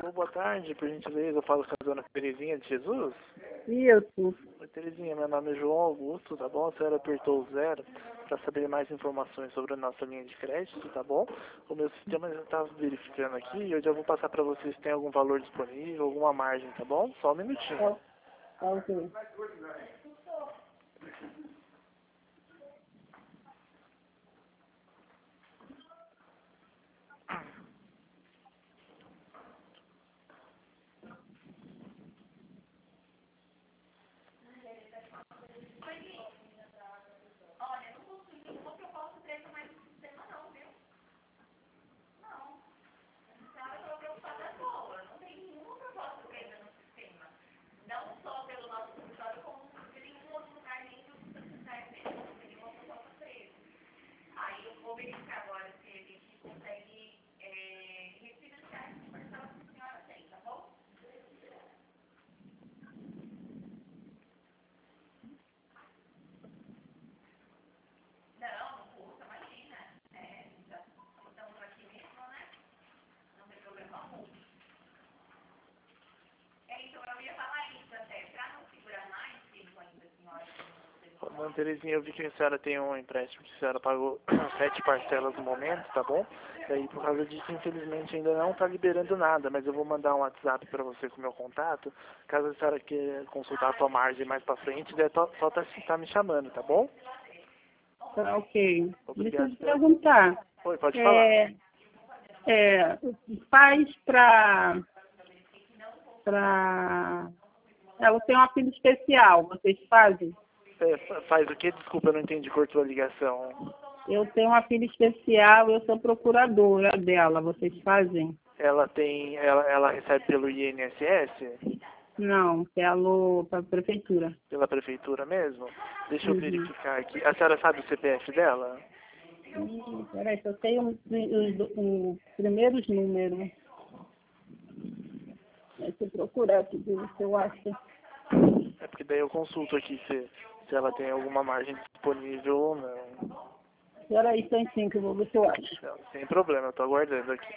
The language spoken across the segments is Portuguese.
Alô, boa tarde, por gentileza, eu falo com a dona Terezinha de Jesus. Isso. Oi, Terezinha, meu nome é João Augusto, tá bom? A senhora apertou o 0 para saber mais informações sobre a nossa linha de crédito, tá bom? O meu sistema já está verificando aqui e eu já vou passar para vocês se tem algum valor disponível, alguma margem, tá bom? Só um minutinho. Tá ok. Dona Terezinha, eu vi que a senhora tem um empréstimo que a senhora pagou 7 parcelas no momento, tá bom? E aí, por causa disso, infelizmente, ainda não está liberando nada, mas eu vou mandar um WhatsApp para você com o meu contato. Caso a senhora queira consultar a sua margem mais para frente, só tá me chamando, tá bom? Tá ok. Deixa Obrigado. eu te perguntar. Oi, pode falar. Faz eu tenho um apelo especial, vocês fazem? Faz o quê? Desculpa, eu não entendi, cortou a ligação. Eu tenho um apelo especial, eu sou procuradora dela, vocês fazem? Ela recebe pelo INSS? Não, pela prefeitura. Pela prefeitura mesmo? Deixa eu Uhum. verificar aqui. A senhora sabe o CPF dela? Peraí, eu tenho os primeiros números. Deixa eu procurar aqui, ver se eu acho. É porque daí eu consulto aqui se ela tem alguma margem disponível ou não. Peraí, instantinho que eu vou ver se eu acho. Não, sem problema, eu tô aguardando aqui.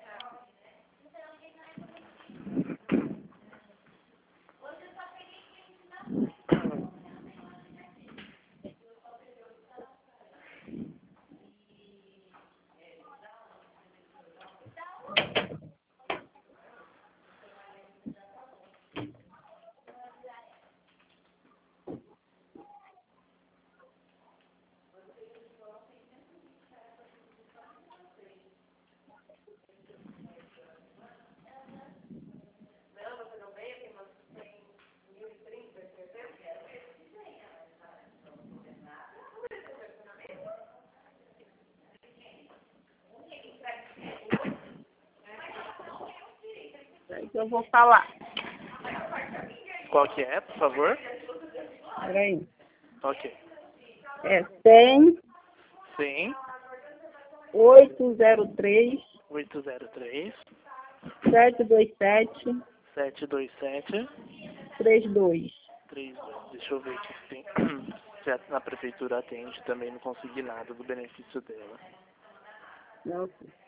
Peraí que eu vou falar. Qual que é, por favor? Peraí. Ok. É 100 Sim. 803 803 727 727 32. 32. Deixa eu ver aqui se tem. Se na prefeitura atende, também não consegui nada do benefício dela. Não.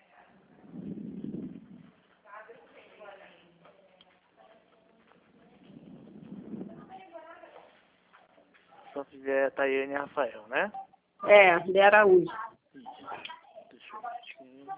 Só fizer Tayane e Rafael, né? De Araújo. Isso. Deixa eu ver aqui.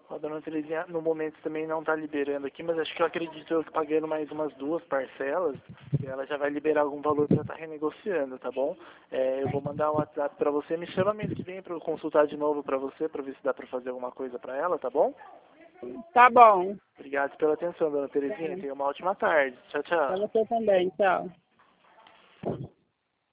A dona Terezinha, no momento também não está liberando aqui, mas acho que eu acredito que pagando mais umas 2 parcelas, ela já vai liberar algum valor para estar renegociando, tá bom? Eu vou mandar um WhatsApp para você, me chama mês que vem para eu consultar de novo para você, para ver se dá para fazer alguma coisa para ela, tá bom? Tá bom. Obrigado pela atenção, dona Terezinha. Tenha uma ótima tarde. Tchau, tchau. Pra você também, tchau.